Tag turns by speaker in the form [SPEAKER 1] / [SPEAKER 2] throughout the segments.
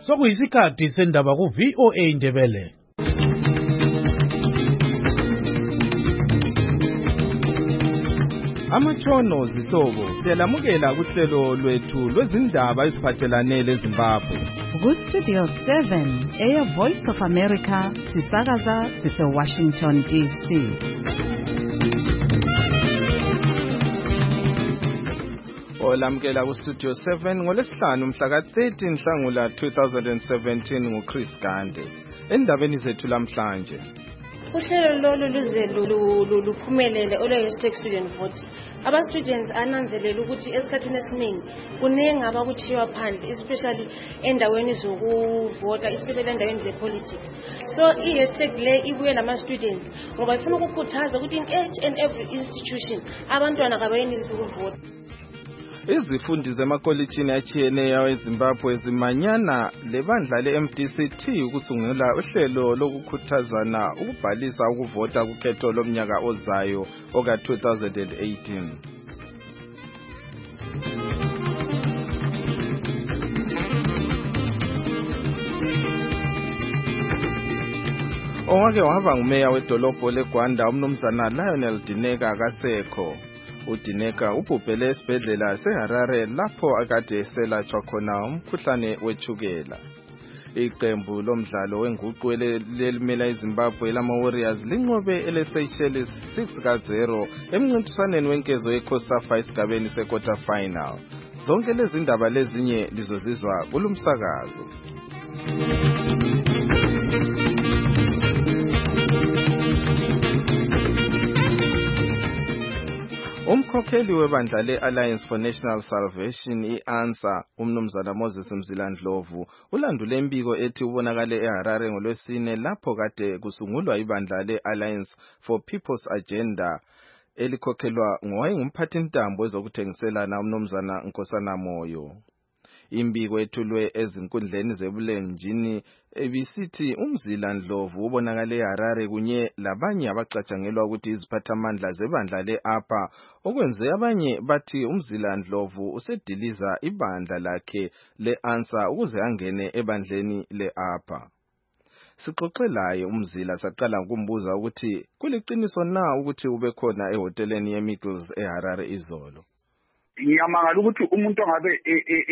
[SPEAKER 1] sokuyisikhathi sendaba ku-VOA Indebele.
[SPEAKER 2] Amatshono zihlobo siyalamukela kuhlelo lwethu lwezindaba eziphathelane leZimbabwe.
[SPEAKER 3] Ku-Studio 7 Air Voice of America sisakaza sise-Washington DC.
[SPEAKER 2] Olamukela ku-Studio 7 ngolesihlanu mhla ka-13 Nhlangula 2017 nguChris Gande. Endabeni zethu lamhlanje.
[SPEAKER 4] Uhlelo lolu luze luphumelele olwe-hashtag student vote. Aba-students ananzelela ukuthi esikhathini esiningi kuningi abakuthiwa phandle, especially endaweni zokuvota, especially endaweni ze-politics. So i-hashtag le ibuye lama-students ngoba ifuna ukukhuthaza ukuthi in each and every institution abantwana kabayenelisi ukuvota.
[SPEAKER 2] Izifundi zemakolitshini atshiyeneyo eZimbabwe zimanyana lebandla le-MDC-T ukusungula uhlelo lokukhuthazana ukubhalisa ukuvota kukhetho lomnyaka ozayo oka-2018. Owake waba ngumeya wedolobho leGwanda umnumzana Lionel Dineka kasekho. uDineka ubhubhele esibhedlela seHarare lapho akade eselatshwa khona umkhuhlane wetshukela. Iqembu lomdlalo wenguqu elimela iZimbabwe lama-Warriors linqobe ele-Seychelles 6-0 emncintiswaneni wenkezo yeCOSAFA esigabeni se-quarter final. Zonke lezi ndaba lezinye lizozizwa kulumsakazo. Umkhokheli webandla le-Alliance for National Salvation i-ANSA umnumzana Moses Mzilandlovu ulandule imbiko ethi ubonakale eHarare ngolwesine lapho kade kusungulwa ibandla le-Alliance for People's Agenda elikhokhelwa ngowayengumphathintambo ezokuthengiselana umnumzana Nkosana Moyo. Imbiko ethulwe ezinkundleni zebulenjini ebisithi uMzilandlovu ubonakale eHarare kunye labanye abacatshangelwa ukuthi iziphathamandla zebandla le-APA okwenze abanye bathi uMzilandlovu usediliza ibandla lakhe le-ANSA ukuze angene ebandleni le-APA. Sixoxelaye uMzila saqala ukumbuza ukuthi kuliqiniso na ukuthi ubekhona ehoteleni yeMiggles eHarare izolo.
[SPEAKER 5] Ngiyamangala ukuthi umuntu ongabe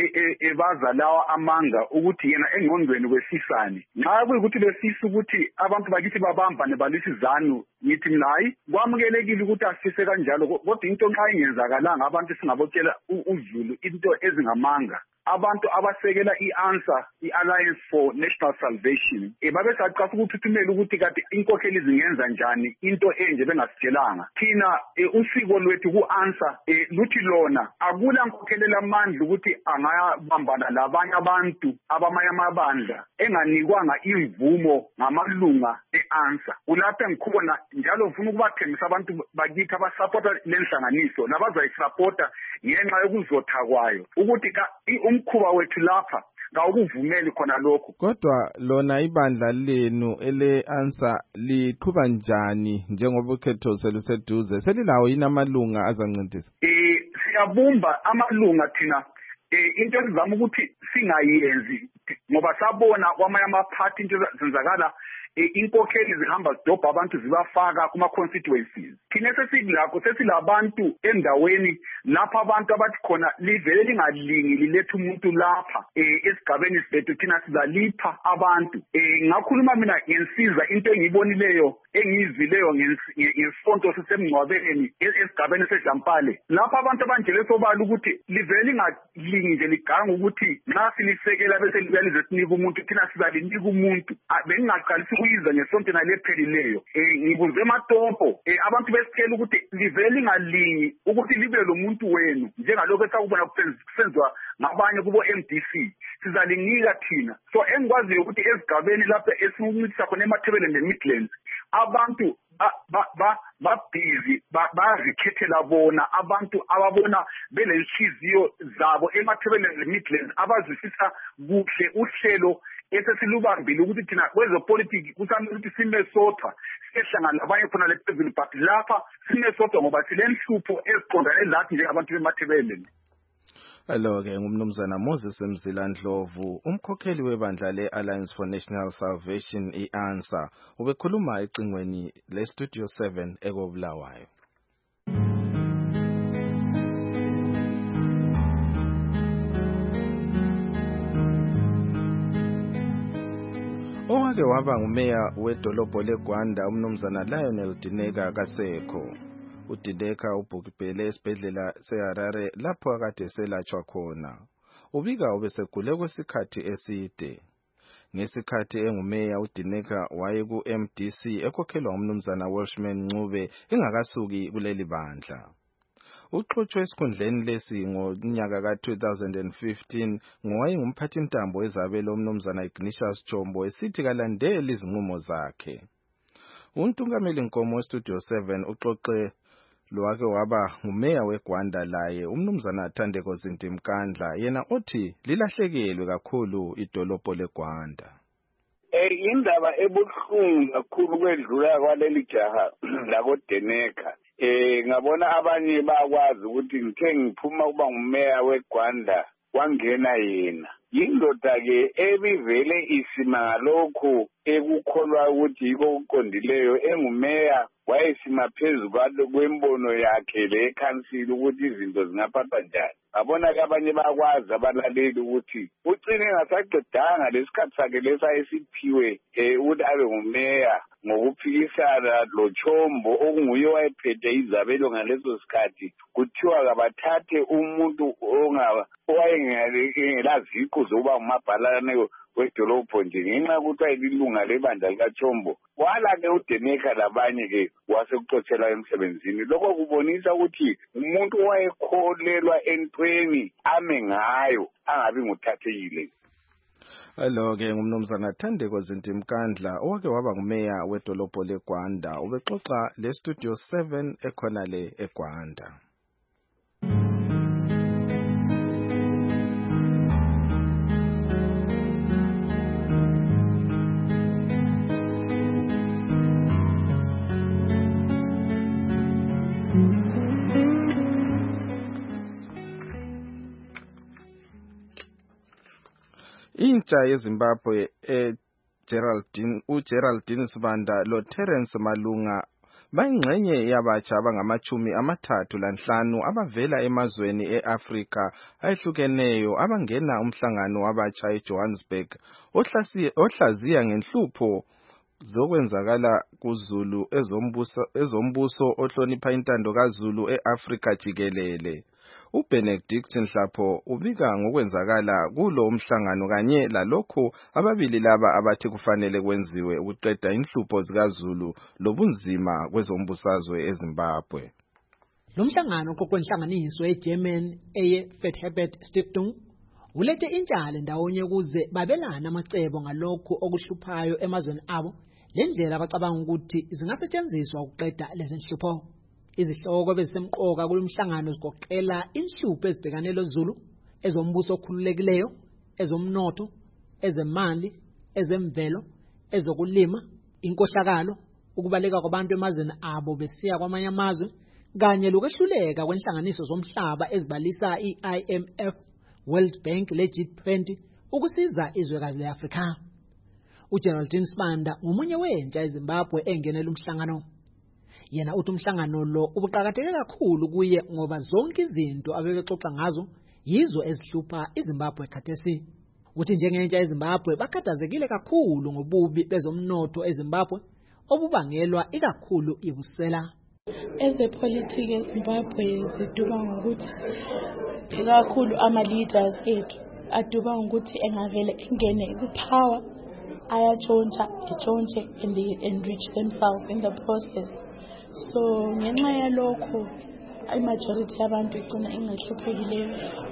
[SPEAKER 5] ebaza lawa amanga ukuthi yena engqondweni kwesisani nxa kuyikuthi besisa ukuthi abantu bakithi babambane balisizanu ngithi nayi kwamukelekile ukuthi asise kanjalo kodwa into nxa ingenzakalanga abantu singabotshela uZulu into ezingamanga. Abantu abasekela i-ANSA i-Alliance for National Salvation babesaqasa ukuthuthumela ukuthi kade inkokheli zingenza njani into enje bengasitshelanga. Thina usiko lwethu ku-ANSA luthi lona akula nkokheleli amandla ukuthi angabambana labanye abantu abamanye amabandla enganikwanga imvumo ngamalunga e-ANSA. Kulapho engikhona njalo ufuna ukubathembisa abantu bakithi abasupporta lenhlanganiso nabazayisupporta ngenxa yokuzotha kwayo ukuthi umkhuba wethu lapha ngawukuvumeli khona lokho.
[SPEAKER 2] Kodwa lona ibandla lenu ele-ANSA liqhuba njani njengoba ukhetho seluseduze? Selilawo yini amalunga azancedisa?
[SPEAKER 5] Siyabumba amalunga thina into esizama ukuthi singayenzi ngoba sabona kwamanye amaphathi into zenzakala inkokheli zihamba zidobha abantu zibafaka kuma-constituencies. Thina sesilakho sesilabantu endaweni lapha abantu abathi khona livele lingalingi liletha umuntu lapha esigabeni sethu thina sizalipha abantu. Ngakhuluma mina ngensiza into engiyibonileyo engiyizwileyo ngesonto sisemngcwabeni esigabeni seJampale lapha abantu abanjele sobala ukuthi livele lingalingi nje liganga ukuthi nxa silisekela bese libalize sinika umuntu thina sizalinika umuntu. Bengingaqalisi ukuyizwa ngesonto nalephelileyo. Ngibuze ematombo abantu besitshela ukuthi livele lingalingi ukuthi libe lo muntu wenu njengalokho esakubona kusenziwa ngabanye kubo MDC. Sizalinika thina. So engikwaziyo ukuthi esigabeni lapho esincitisa khona eMathebeleni neMidlands abantu babhizi bazikhethela bona abantu ababona belenhliziyo zabo eMathebeleni neMidlands abazwisisa kuhle uhlelo esesilubambile ukuthi thina kwezepolitiki kusamele ukuthi simesotha sihlangana labanye khona lephezulu but lapha simesotha ngoba silenhlupho eziqondane lathi njengabantu beMathebeleni.
[SPEAKER 2] Alo-ke ngumnumzana Moses Mzila Ndlovu, umkhokheli webandla le-Alliance for National Salvation i-ANSA, ubekhuluma ecingweni le-Studio 7 ekobulawayo. Owake waba ngumeya wedolobho leGwanda umnumzana Lionel Dineka kasekho. UDineka ubhubhele esibhedlela seHarare lapho akade eselatshwa khona. Ubika ubesegule kwesikhathi eside. Ngesikhathi engumeya uDineka waye ku-MDC ekhokhelwa umnumzana Welshman Ncube engakasuki kuleli bandla. Uxoxwe esikhundleni lesi ngonyaka ka-2015 ngowayengumphathintambo ezabelo umnumzana Ignatius Chombo esithi kalandeli izinqumo zakhe. Untungameli Nkomo weStudio 7 uxoxe lowake waba ngumeya weGwanda laye umnumzana Thandeko Zintimkandla yena othi lilahlekelwe kakhulu idolobho leGwanda.
[SPEAKER 6] Indaba ebuhlungu kakhulu kwedlula kwaleli jaha lakoDineka. Ngabona abanye bakwazi ukuthi ngithe ngiphuma kuba ngumeya weGwanda wangena yena. Yindoda ke ebivele isima ngalokho ekukholwa ukuthi yiko ukuqondileyo engumeya wayesima phezulu kwembono yakhe le council ukuthi izinto zingaphathwa njani. Abona ke abanye bakwazi abalaleli ukuthi ucine ngasaqedanga lesikhathi sakhe lesayesiphiwe ukuthi abe ngumeya ngokuphikisana loChombo okunguye wayephethe izabelo ngaleso sikhathi kuthiwa kabathathe umuntu owayengelazikho zokuba ngumabhalane wedolobho nje ngenxa yokuthi wayelilunga lebandla likaChombo. Wala-ke uDineka labanye-ke wasekuxotshelwa emsebenzini. Lokho kubonisa ukuthi umuntu owayekholelwa entweni ame ngayo angabi nguthathekile.
[SPEAKER 2] Alo-ke ngumnumzana Thandeko Zintimkandla owake waba ngumeya wedolobho leGwanda ubexoxa le-Studio 7 ekhona le eGwanda. Intsha yeZimbabwe uGeraldine Sibanda loTerence Malunga bayingxenye yabatsha abangama-35 abavela emazweni e-Afrika ayehlukeneyo abangena umhlangano wabatsha eJohannesburg ohlaziya ngenhlupho zokwenzakala kuZulu ezombuso ohlonipha intando kaZulu e-Afrika jikelele. uBenedict Nhlapho ubika ngokwenzakala kulo umhlangano kanye lalokho ababili laba abathi kufanele kwenziwe ukuqeda inhlupho zikaZulu lobunzima kwezombusazwe eZimbabwe.
[SPEAKER 7] Lo mhlangano kokwenhlanganiso eGerman Fred Stiftung ulethe intshale ndawonye ukuze babelana amacebo ngalokho okuhluphayo emazweni abo lendlela abacabanga ukuthi zingasetshenziswa ukuqeda lezi nhlupho. Izihloko bezisemqoka kulomhlangano zigoqela inhlupho ezibhekane noZulu, ezombuso okhululekileyo, ezomnotho, ezemali, ezemvelo, ezokulima, inkohlakalo, ukubaleka kwabantu emazweni abo besiya kwamanye amazwe, kanye lokwehluleka kwenhlanganiso zomhlaba ezibalisa iIMF, World Bank leG20 ukusiza izwekazi leAfrika. uGeraldine Sibanda ngomunye wentsha eZimbabwe engenela umhlangano. Yena uthi umhlangano lo ubuqhakatheke kakhulu kuye ngoba zonke izinto abebexoxa ngazo yizo ezihlupha iZimbabwe khathesi. Uthi njengentsha eZimbabwe bakhathazekile kakhulu ngobubi bezomnotho eZimbabwe obubangelwa ikakhulu ibusela.
[SPEAKER 8] Ezepolitiki eZimbabwe ziduba ngokuthi kakhulu ama-leaders ethu aduba ngokuthi engavele engene ku-power ayatshontsha and they enrich themselves in the process. So ngenxa yalokho imajority yabantu igcina ingahluphekile.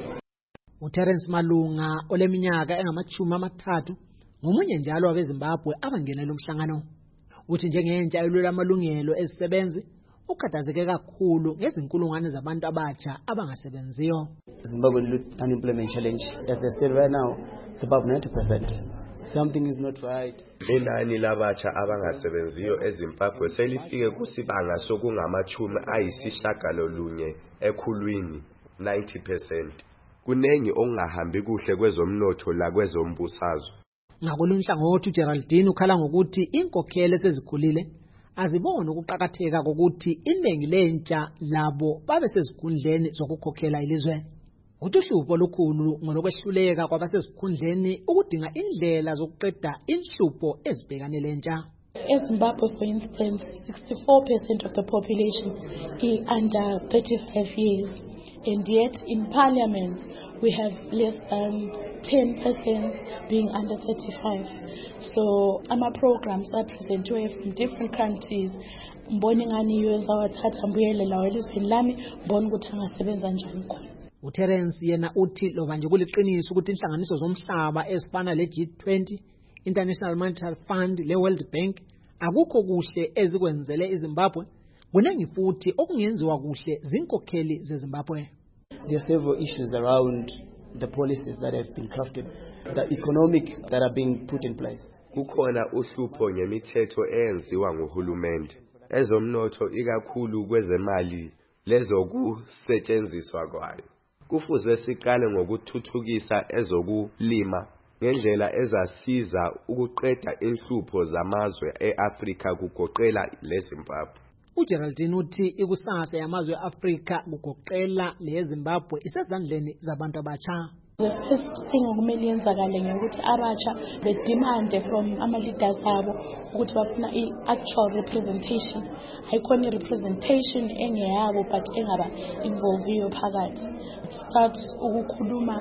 [SPEAKER 7] uTerence Malunga oleminyaka engama-30 ngomunye njalo wabeZimbabwe abangenela umhlangano. Uthi njengentsha elwela amalungelo ezisebenzi ukhathazeke kakhulu ngezinkulungwane zabantu abatsha abangasebenziyo.
[SPEAKER 9] Zimbabwe unemployment challenge as they stand right now it's above 90%. Something is not right.
[SPEAKER 10] Inani labatsha abangasebenziyo eZimbabwe selifike kusibanga sokungama-90% ekhulwini 90%. kunengi ongahambi kuhle kwezomnotho la kwezombusazwe.
[SPEAKER 7] Ngakolunye uhlangothi uGeraldine ukhala ngokuthi inkokhelo sezikhulile azibona ukuqhakatheka kokuthi iningi lentsha labo babe sezikhundleni zokukhokhela ilizwe. Uthi uhlupho olukhulu ngolokwehluleka kwabasesikhundleni ukudinga indlela zokuqeda inhlupho ezibhekane lentsha.
[SPEAKER 8] eZimbabwe, for instance, 64% of the population is under 35 years, and yet in parliament we have less than 10% being under 35. So ama-programs are presented from different countries. Mboni ngani yenza wathatha mbuyele elizweni lami, mboni ukuthi angasebenza njani khona.
[SPEAKER 7] uTerence yena uthi loba nje kuliqiniso ukuthi inhlanganiso zomhlaba ezifana le-G20, International Monetary Fund, le-World Bank akukho kuhle ezikwenzele iZimbabwe, kunengi futhi okungenziwa kuhle zinkokheli zeZimbabwe.
[SPEAKER 9] There are several issues around the policies that have been crafted, the economic that are being put in place.
[SPEAKER 10] Kukhona uhlupho ngemithetho eyenziwa nguhulumende ezomnotho ikakhulu kwezemali lezokusetshenziswa kwayo. Kufuze siqale ngokuthuthukisa ezokulima ngendlela ezasiza ukuqeda inhlupho zamazwe eAfrika kugoqela leZimbabwe.
[SPEAKER 7] uGeraldine uthi ikusasa yamazwe eAfrika kugoqela leZimbabwe isezandleni zabantu abatsha.
[SPEAKER 8] The first thing okumele yenzakale ngekuthi abatsha bedemand from ama-leaders abo ukuthi bafuna i-actual representation. Ayikhona i-representation engeyabo but engaba involviyo phakathi. Start ukukhuluma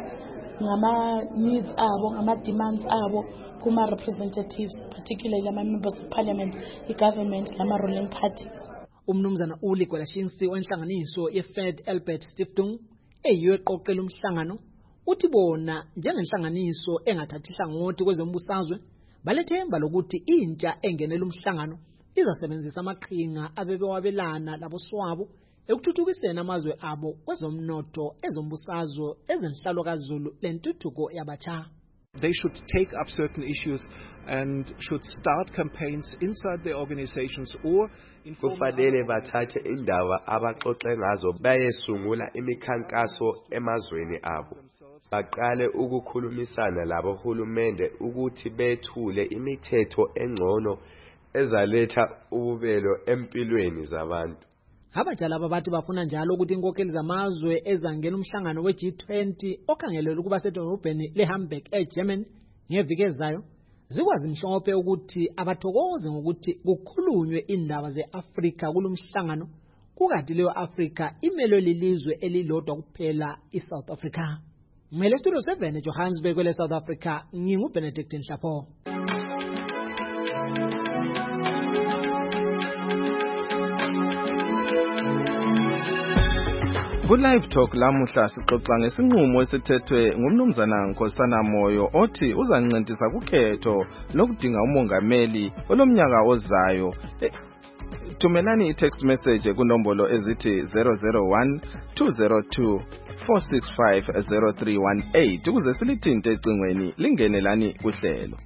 [SPEAKER 8] ngama-needs abo, ngama-demands abo kuma-representatives, particularly ama-members of parliament, i-government, nama-ruling parties.
[SPEAKER 7] Umnumzana Uli Gwelashinsi wenhlanganiso ye-Fed Albert Stiftung eyiyo eqoqela umhlangano uthi bona njengenhlanganiso engathathi hlangothi kwezombusazwe balethemba lokuthi intsha engenela umhlangano izasebenzisa amaqhinga abebewabelana laboswabo ekuthuthukiseni amazwe abo kwezomnotho, ezombusazwe, ezenhlalo kaZulu lentuthuko yabatsha.
[SPEAKER 11] They should take up certain issues and should start campaigns inside their organizations or
[SPEAKER 10] kufanele bathathe indaba abaxoxe ngazo bayesungula imikhankaso emazweni abo. Baqale ukukhulumisana labohulumende ukuthi bethule imithetho engcono ezaletha ububelo empilweni zabantu.
[SPEAKER 7] Abatsha bathi bafuna njalo ukuthi inkokheli zamazwe ezangena umhlangano we-G20 okhangelelwe ukuba sedolobheni leHamburg eGermany ngeviki ezayo zikwazi mhlophe ukuthi abathokoze ngokuthi kukhulunywe indaba ze-Afrika kulomhlangano kukanti leyo Afrika imelwe lilizwe elilodwa kuphela iSouth Africa. Ngele Studio 7 eJohannesburg kwele South Africa nginguBenedict Nhlapho.
[SPEAKER 2] Ku-Live Talk lamuhla sixoxa ngesinqumo esithethwe ngumnumzana Nkosana Moyo othi uzancedisa kukhetho lokudinga umongameli olomnyaka ozayo. Thumelani i-text message kunombolo ezithi 001 202 465 0318 ukuze silithinte ecingweni lingenelani kuhlelo.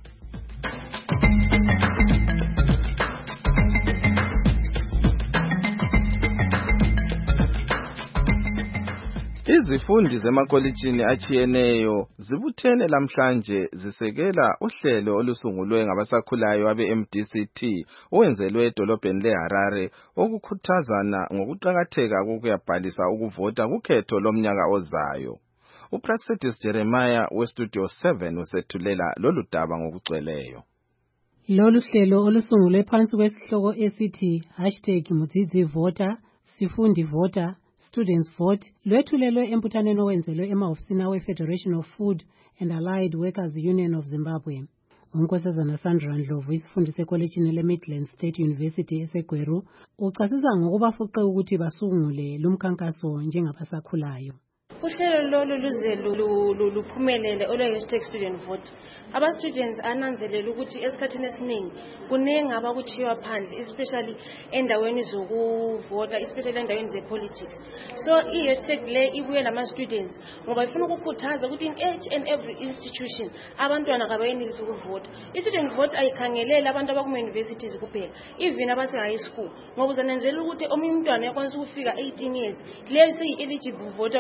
[SPEAKER 2] Izifundi zemakolitshini achiyeneyo zibuthene lamhlanje zisekela uhlelo olusungulwe ngabasakhulayo abe-MDCT owenzelwe edolobheni leHarare okukhuthazana ngokuqhakatheka kokuyabhalisa ukuvota kukhetho lomnyaka ozayo. uPraxedis Jeremiah weStudio 7 usethulela lolu daba ngokugcweleyo.
[SPEAKER 12] Lolu hlelo olusungulwe phansi kwesihloko esithi #MudzidziVota Sifundi Vota Students Vote lwethulelwe emputhaneni owenzelwe emahofisini we-Federation of Food and Allied Workers Union of Zimbabwe. Unkosazana Sandra Ndlovu isifundi sekolejini le-Midland State University eseGweru uchasisa ngokubafuqe ukuthi basungule lumkhankaso njengabasakhulayo.
[SPEAKER 4] Uhlelo lolu luze luphumelele olwe-student vote. Aba-students ananzelela ukuthi esikhathini esiningi kuningi abakuthiwa phandle, especially endaweni zokuvota, especially endaweni ze-politics. So i-hashtag le ibuye lama-students ngoba ifuna ukukhuthaza ukuthi in each and every institution abantwana kabayenelisi ukuvota. I-student vote ayikhangeleli abantu abakuma-universities kuphela, even abase-high school, ngoba uzananzelela ukuthi omunye umntwana uyakwanisa ukufika 18 years, leyo seyi-eligible voter ukuthi avute.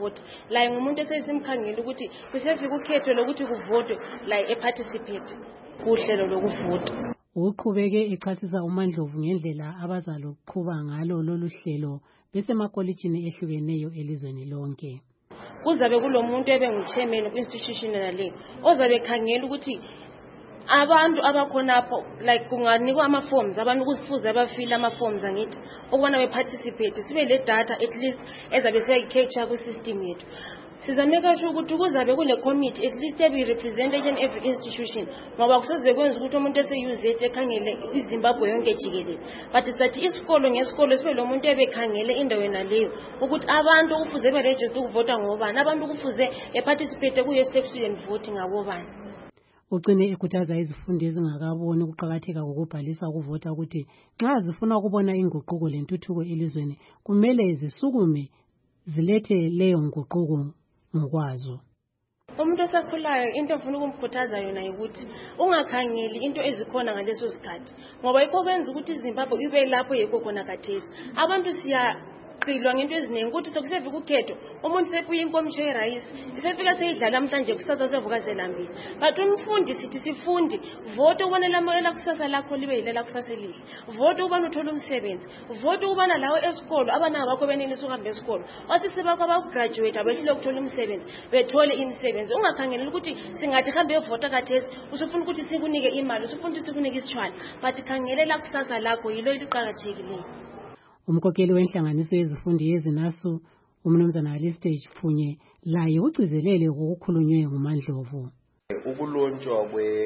[SPEAKER 4] ukuvota la ngumuntu esesimkhangela ukuthi kusefika ukhetho lokuthi kuvotwe la eparticipate kuhlelo lokuvota.
[SPEAKER 12] Uqhubeke echasisa uMandlovu ngendlela abazaloqhuba ngalo lolu hlelo besemakolitshini ehlukeneyo elizweni lonke.
[SPEAKER 4] Kuzabe kulomuntu ebengu-chairman ku-institution nale ozabe khangela ukuthi abantu abakhonapho like kunganikwa ama-forms abantu kusifuze abafile ama-forms angithi ukubana beparticipate sibe le data at least ezabe seyi-capture ku-system yethu. Sizameka sure ukuthi kuzabe kule committee at least ebi-represent each and every institution ngoba kusoze kwenza ukuthi umuntu ese-UZ ekhangele iZimbabwe yonke jikelele but sathi isikolo ngesikolo sibe lo muntu ebekhangele indawo naleyo ukuthi abantu kufuze beregister ukuvota ngobani abantu kufuze beparticipate kuyo-step student voting ngabobani.
[SPEAKER 12] Ugcine ekhuthaza izifundi ezingakaboni ukuqakatheka kokubhalisa ukuvota ukuthi nxa zifuna ukubona inguquko lentuthuko elizweni kumele zisukume zilethe leyo nguquko ngokwazo.
[SPEAKER 4] Umuntu osakhulayo into ofuna ukumkhuthaza yona ukuthi ungakhangeli into ezikhona ngaleso sikhathi ngoba ikho kwenza ukuthi iZimbabwe ibe lapho yekho khona khathesi. Abantu siyaqilwa ngento eziningi ukuthi sokusefika ukhetho umuntu sebuye inkomitsho yerayisi isefika seyidlala namhlanje kusasa sevuka selambile but umfundi sithi sifundi vote ubone lamela kusasa lakho libe yilela kusasa elihle vote ubani uthola umsebenzi vote ubana lawo esikolo abana bakho benelisa ukuhamba esikolo wasisebakho abagraduate abehlile ukuthola umsebenzi bethole imisebenzi ungakhangelela ukuthi singathi hambe evota khathesi usufuna ukuthi sikunike imali usufuna ukuthi sikunike isitshwala but khangelela kusasa lakho yilo eliqhakathekileyo.
[SPEAKER 12] Umkhokheli wenhlanganiso yezifundi yeZinasu uMnumzana Alistage Pfunye laye ugcizelele ngokukhulunywe nguMandlovu.
[SPEAKER 10] Ukulonjwa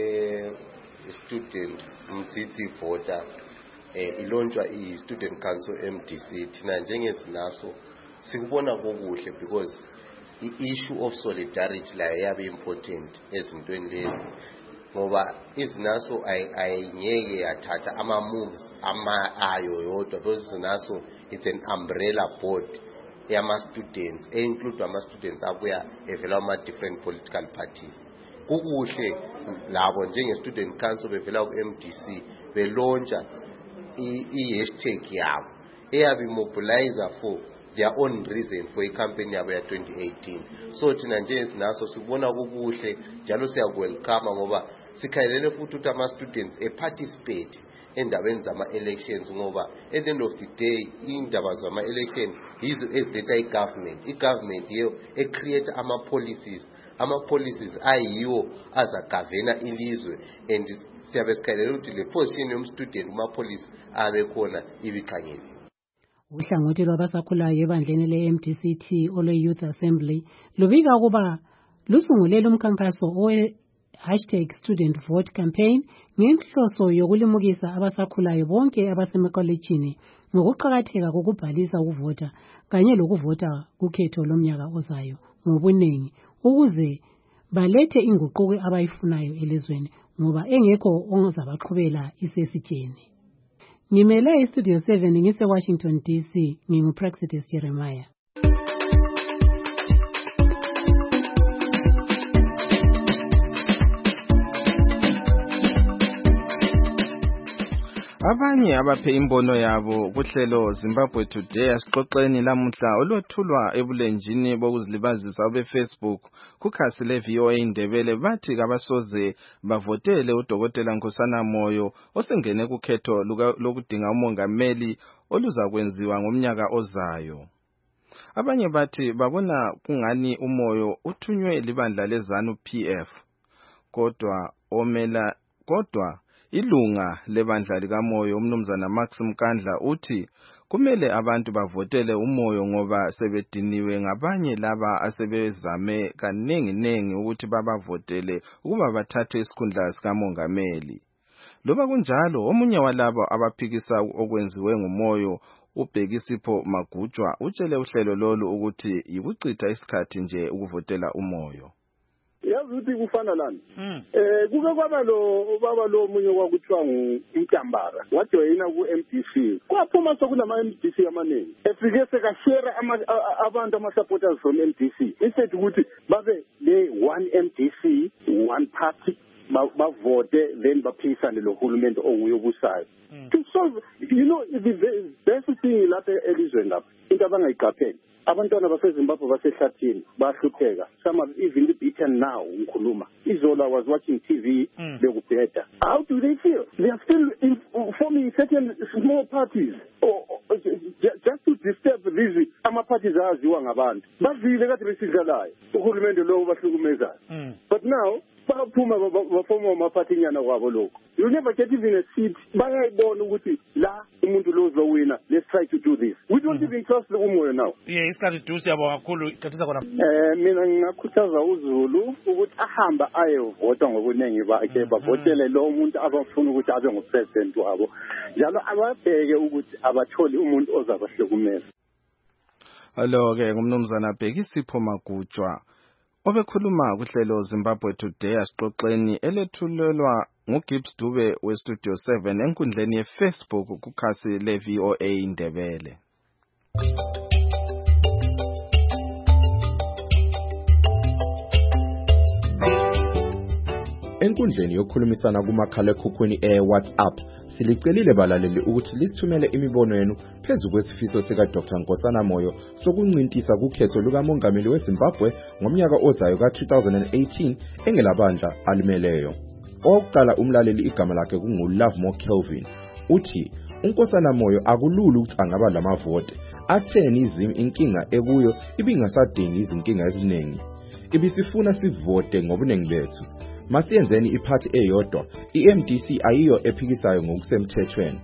[SPEAKER 10] kwe-student mthithi voter ilonjwa i-student council MDC thina njengeZinasu sikubona kokuhle because i-issue of solidarity la yabe important ezintweni lezi ngoba iZinasu ayingeke yathatha ama-moves ayo yodwa because iZinasu it's an umbrella board yama-students e-include ama-students abuya evela kuma-different political parties. Kukuhle labo njenge-student council bevela ku-MDC belontsha i-hashtag yabo eyabe mobilizer for their own reason for i-campaign yabo ya 2018. So thina njengeZinasu sikubona kukuhle njalo siyakwelcome ngoba sikhalele futhi ukuthi ama-students e-participate endabeni zama-elections ngoba at the end of the day indaba zama-election yizo eziletha i-government yiyo e-create ama-policies ayiwo azagavena ilizwe and siyabe sikhalele ukuthi le position yomstudent kuma-policy abe khona ibikhangele.
[SPEAKER 12] Uhlangothi lwabasakhulayo ebandleni le-MDCT olwe-Youth Assembly lubika ukuba lusungulele umkhankaso #Student Vote Campaign ngenhloso yokulimukisa abasakhulayo bonke abasemakolitshini ngokuqhakatheka kokubhalisa ukuvota kanye lokuvota kukhetho lomnyaka ozayo ngobuningi ukuze balethe inguquko abayifunayo elizweni ngoba engekho ongazabaqhubela isesitsheni. Ngimele iStudio 7 ngise-Washington DC nginguPraxitis Jeremiah.
[SPEAKER 2] Abanye abaphe imbono yabo kuhlelo Zimbabwe Today asixoxeni lamuhla olwethulwa ebulenjini bokuzilibazisa beFacebook kukhasi leVOA Indebele bathi kabasoze bavotele uDokotela Nkosana Moyo osengene kukhetho lokudinga umongameli oluzakwenziwa ngomnyaka ozayo. Abanye bathi babona kungani uMoyo uthunywe libandla leZANU PF kodwa ilunga lebandla likaMoyo uMnumzana Max Mkandla uthi kumele abantu bavotele uMoyo ngoba sebediniwe ngabanye laba asebezame kanenginengi ukuthi babavotele ukuba bathathe isikhundla sikamongameli. Loba kunjalo omunye walabo abaphikisa okwenziwe nguMoyo uBhekisipho Magujwa utshele uhlelo lolu ukuthi yikuchitha isikhathi nje ukuvotela uMoyo.
[SPEAKER 13] Yazi ukuthi kufana lani kuke kwaba lo omunye kwakuthiwa uMtambara wajoyina ku-MDC kwaphuma sokunama-MDC amaningi efike sekashare abantu ama-supporters from MDC instead ukuthi babe le-one MDC one party bavote then baphikisane lo hulumende onguye obusayo to solve the best thing lapha elizweni lapha into abangayiqapheli abantwana baseZimbabwe basehlathini bahlupheka. Some have even beaten now ngikhuluma. Izola was watching TV bekubheda. How do they feel? They are still forming certain small parties just to disturb these ama-parties aziwa ngabantu. Bavile kade besidlalayo uhulumende lo bahlukumezayo. But now baphuma bafoma amaphathinyana kwabo lokho. You never get even a seat. Bayayibona ukuthi la umuntu lo uzowina. Let's try to do this. We don't even trust the umoya now.
[SPEAKER 1] Yeah, isikhathi dusi yabo kakhulu kathisa khona.
[SPEAKER 13] Mina ngingakhuthaza uZulu ukuthi ahamba ayevota ngobuningi bakhe bavotele lo muntu abafuna ukuthi abe ngupresident wabo. Njalo ababheke ukuthi abatholi umuntu ozabahlukumeza.
[SPEAKER 2] Hello ke ngumnumzana Bhekisipho Magutshwa. Obekhuluma kuhlelo Zimbabwe Today asixoxeni elethulelwa nguGibbs Dube weStudio 7 enkundleni yeFacebook kukhasi leVOA Indebele.
[SPEAKER 14] Enkundleni yokukhulumisana kumakhalekhukhwini WhatsApp silicelile balaleli ukuthi lisithumele imibono yenu phezu kwesifiso sika Dr. Nkosana Moyo sokuncintisa kukhetho lukamongameli weZimbabwe ngomnyaka ozayo ka-2018 engelabandla alimeleyo. Oqala umlaleli igama lakhe kunguLovemore Kelvin uthi uNkosana Moyo akulula ukuthi angaba lamavote atheni inkinga ekuyo ibingasadingi izinkinga eziningi ibisifuna sivote ngobuningi bethu. Masiyenzeni iphathi eyodwa, iMDC ayiyo ephikisayo ngokusemthethweni.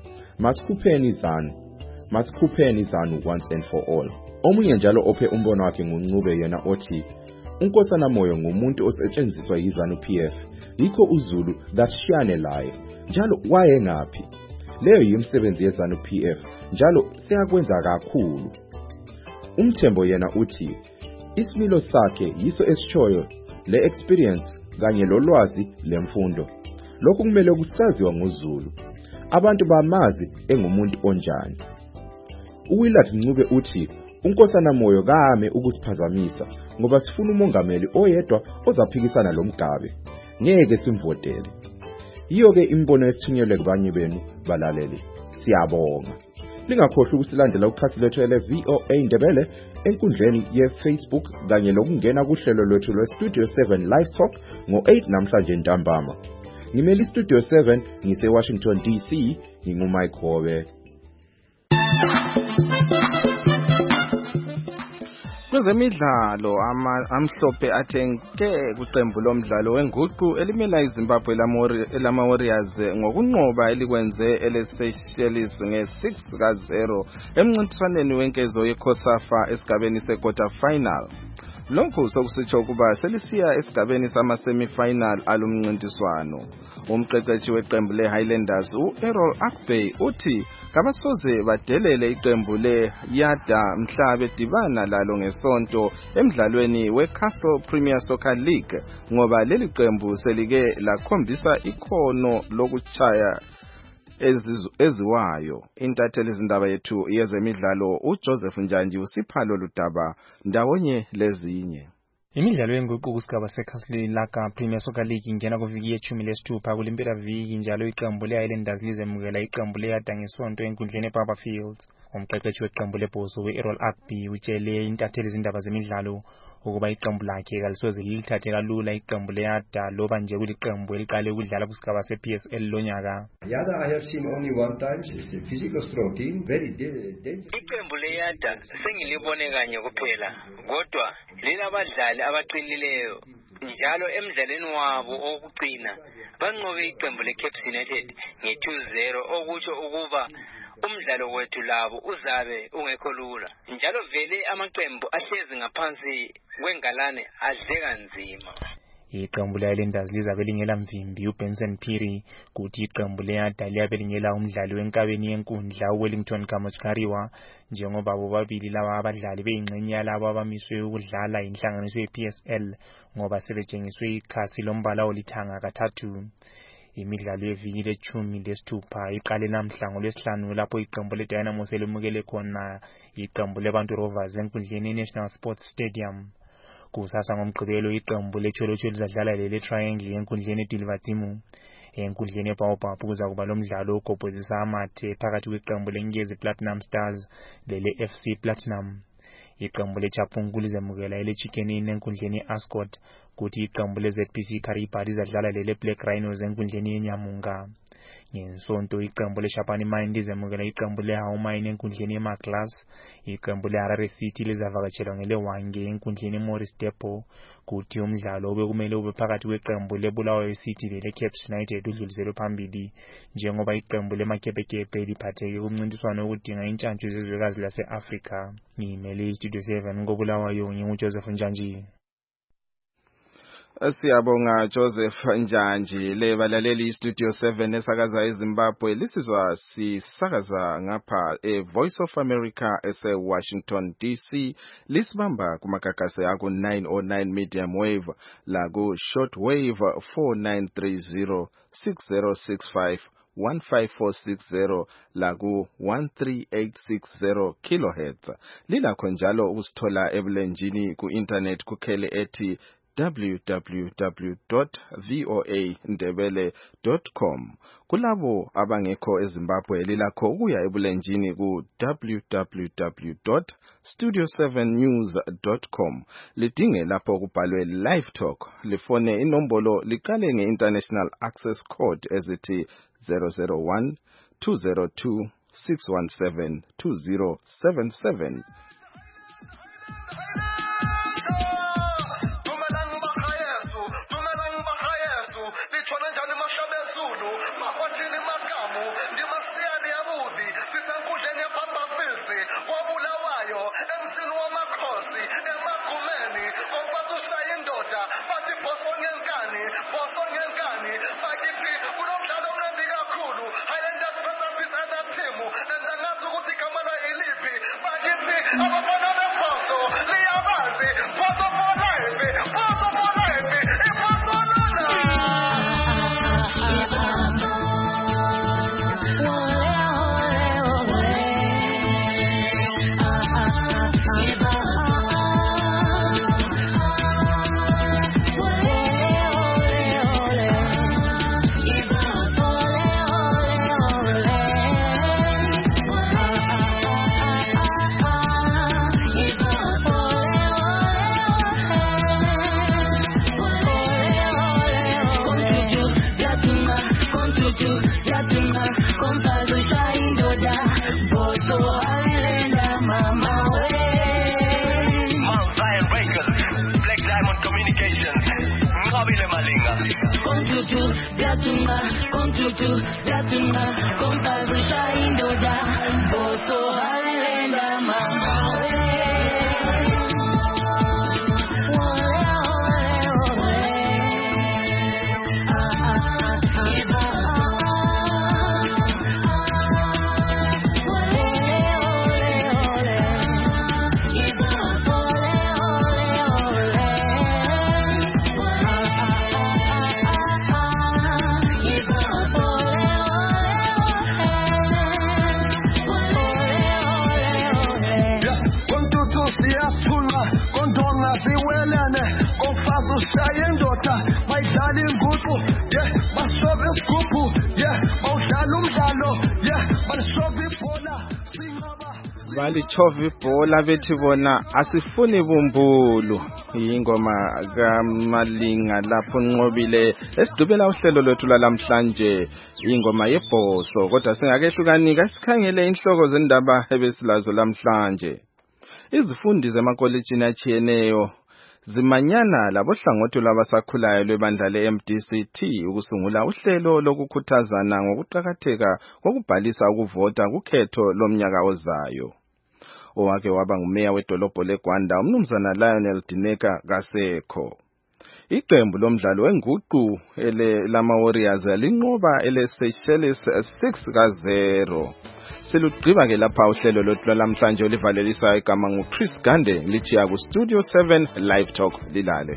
[SPEAKER 14] Masikhupheni izanu once and for all. Omunye njalo ophe umbono wakhe nguNcube yena othi uNkosana Moyo ngumuntu osetshenziswa yizanu PF. Yikho uZulu kasishiyane laye. Njalo waye ngaphi? Leyo yimisebenzi yezanu PF. Njalo siyakwenza kakhulu. Umthembo yena uthi isimilo sakhe yiso esitshoyo le experience kanye lolwazi lemfundo. Lokhu kumele kusaziwa ngoZulu. Abantu bamazi engumuntu onjani. uWillard Ncube uthi uNkosana Moyo kame ukusiphazamisa ngoba sifuna umongameli oyedwa ozaphikisana lo mgabe. Ngeke simvotele. Yiyo ke imbono esithunyelwe kubanye benu balaleli. Siyabonga. Lingakhohlwa ukusilandela ukhasi lethu leVOA Indebele enkundleni yeFacebook kanye lokungena kuhlelo lwethu lweStudio 7 Live Talk ngo-8 namhlanje ntambama. Ngimeli Studio 7 ngise-Washington DC nginguMike Hobe.
[SPEAKER 2] Kwezemidlalo amhlophe athenke kuqembu lomdlalo wenguqu elimela iZimbabwe lama-Warriors ngokunqoba elikwenze eleSeychelles nge-6-0 emncintiswaneni wenkezo yeCOSAFA esigabeni se-quarter final. Lokhu sokusitsho ukuba selisiya esigabeni sama-semi-final alumncintiswano. Umqeqeshi weqembu leHighlanders uErrol Akbey uthi kabasoze badelele iqembu leYada mhla bedibana lalo ngesonto emidlalweni weCastle Premier Soccer League ngoba leli qembu selike lakhombisa ikhono lokuchaya eziwayo. Intatheli izindaba yethu yezemidlalo uJoseph Njanji usiphalo ludaba ndawonye lezinye.
[SPEAKER 15] Imidlalo yenguquko kusigaba seCastle Laka Premier Soccer League ingena kuviki yeshumi lesithupha kulimpela viki njalo iqembu leHighlanders lizemukela iqembu leYada ngesonto enkundleni eBarber Fields. Umqeqeshi weqembu lebhozo uErrol Akbey utshele intatheli izindaba zemidlalo ukuba iqembu lakhe kalisoze lilithathe kalula iqembu leYada loba nje kuliqembu eliqale ukudlala kusigaba sePSL lonyaka.
[SPEAKER 16] Yada I have seen only one time. It's a physical strong team, very dangerous.
[SPEAKER 17] Iqembu leYada sengilibone kanye kuphela kodwa lelabadlali abaqinileyo njalo emdlalweni wabo okugcina banqobe iqembu leCaps United nge-2-0 okutsho ukuba umdlalo wethu labo uzabe ungekho lula njalo vele amaqembu ahlezi ngaphansi kwengalane adle kanzima.
[SPEAKER 15] Iqembu leHighlanders lizabe lingela mvimbi uBenson Phiri kuthi iqembu leYada liyabe lingela umdlali wenkabeni yenkundla uWellington Kamotskariwa njengoba bobabili laba abadlali beyingxenye yalabo abamiswe ukudlala inhlanganiso yePSL ngoba sebetshengiswe ikhasi lombala olithanga kathathu. Imidlalo yeviki leshumi lesithupha iqale namhla ngoLwesihlanu lapho iqembu leDynamos lemukele khona iqembu leBantu Rovers enkundleni yeNational Sports Stadium. Kusasa ngomgqibelo iqembu leCholocho lizadlala leTriangle enkundleni eDilivatimu. Enkundleni eBaobab kuza kuba lomdlalo ogobhozisa amathe phakathi kweqembu leNgezi Platinum Stars leleFC Platinum. Iqembu leChapungu lizemukela eleChicken Inn enkundleni yeAscot, kuthi iqembu leZPC Kariba lizadlala lele Black Rhinos enkundleni yeNyamunga. Ngensonto iqembu leShapani Mine lizemukela iqembu leHaumine enkundleni yeMaglas. Iqembu leHarare City lizavakatshelwa ngeleWange enkundleni yeMorris Depot, kuthi umdlalo obekumele ube phakathi kweqembu leBulawayo City leleCaps United udluliselwe phambili njengoba iqembu leMakepekepe liphatheke kumncintiswano wokudinga intshantshu zezwekazi lase-Afrika. Ngimele iStudio 7 ngoBulawayo nginguJoseph Njanji.
[SPEAKER 2] Siyabonga Joseph Njanji. Lebalaleli iStudio 7 esakaza eZimbabwe lisizwa sisakaza ngapha Voice of America ese-Washington DC, lisibamba kumakakase aku 909 medium wave laku short wave 4930 6065 15460 laku 13860 kilohertz. Lilakho njalo ukusithola ebulenjini ku internet kukhele ethi www.voandebele.com. Kulabo abangekho eZimbabwe lilakho ukuya ebulenjini ku www.studio7news.com. Lidinge lapho kubhalwe live talk. Lifone inombolo liqale nge-international access code ezithi 001 202 617 2077. Balichova ibhola bethi bona asifuni bumbulu. Ingoma kaMalinga lapho nqobile esidubela uhlelo lwethu lamhlanje ingoma yebhoso, kodwa singakehlukanika sikhangele inhloko zendaba ebesilazo lamhlanje. Izifundi zemakolejini atshiyeneyo zimanyana labohlangothi lwabasakhulayo lwebandla le-MDCT ukusungula uhlelo lokukhuthazana ngokuqakatheka kokubhalisa ukuvota kukhetho lomnyaka ozayo. Owake waba ngumeya wedolobho leGwanda umnumzana Lionel Dineka kasekho. Iqembu lomdlalo wenguqu lama Warriors linqoba ele-Seychelles 6-0. Selugqiba ke lapha uhlelo lwethu lamhlanje olivalelisa igama nguChris Gande lichiya ku Studio 7 Live Talk lilale.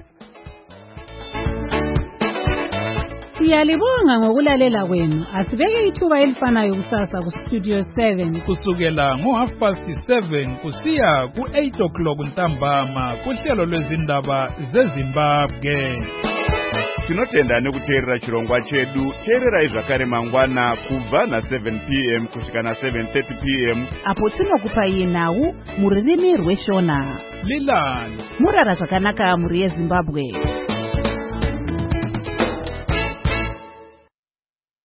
[SPEAKER 12] Siyalibonga ngokulalela kwenu. Asibeke ithuba elifanayo kusasa ku Studio 7
[SPEAKER 18] kusukela ngo7:30 kusiya ku 8 o'clock ntambama kuhlelo lwezindaba zeZimbabwe.
[SPEAKER 19] Tinotenda nekuteerera chirongwa chedu. Teererai zvakare mangwana kubva na7 p.m. kusvika na7:30 p.m.
[SPEAKER 3] apo tinokupai nhau mururimi rweshona.
[SPEAKER 18] Lilani
[SPEAKER 3] murara zvakanaka muri yeZimbabwe.